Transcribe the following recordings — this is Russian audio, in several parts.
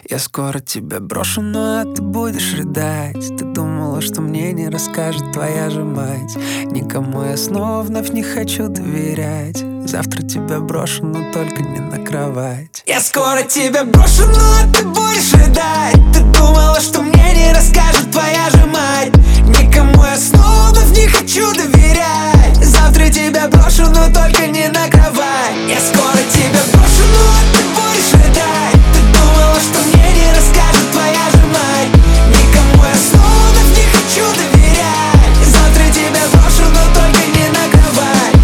Я скоро тебя брошу, но ты будешь рыдать. Ты думала, что мне не расскажет твоя же мать. Никому я снова вновь не хочу доверять. Завтра тебя брошу, но только не на кровать. Я скоро тебя брошу, но ты будешь рыдать. Ты думала, что мне не расскажет твоя же мать. Никому я снова вновь не хочу доверять. Завтра тебя брошу, но только не на кровать. Я скоро тебя брошу, но ты будешь рыдать. Ты думала, что мне не расскажет твоя же мать. Никому я снова вновь не хочу доверять. Завтра тебя брошу, но только не на кровать.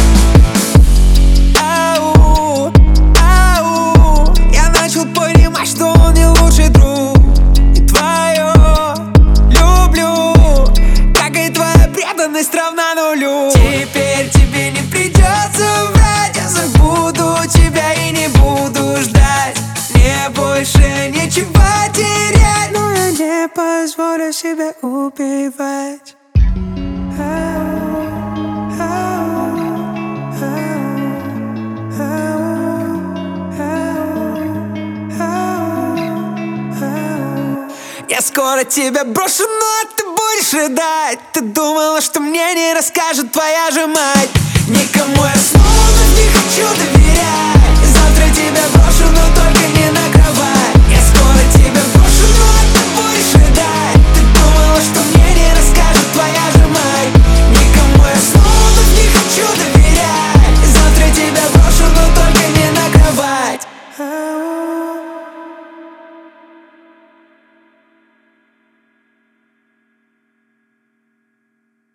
Ау, ау. Я начал понимать, что он не лучший друг. И твое люблю, как и твоя преданность равна нулю. Теперь тебе не придется врать. Я забуду тебя и не буду ждать. Мне больше нечего терять, но я не позволю себя убивать. Я скоро тебя брошу, но ты будешь рыдать. Ты думала, что мне не расскажет твоя же мать. Никому я снова не хочу доверять.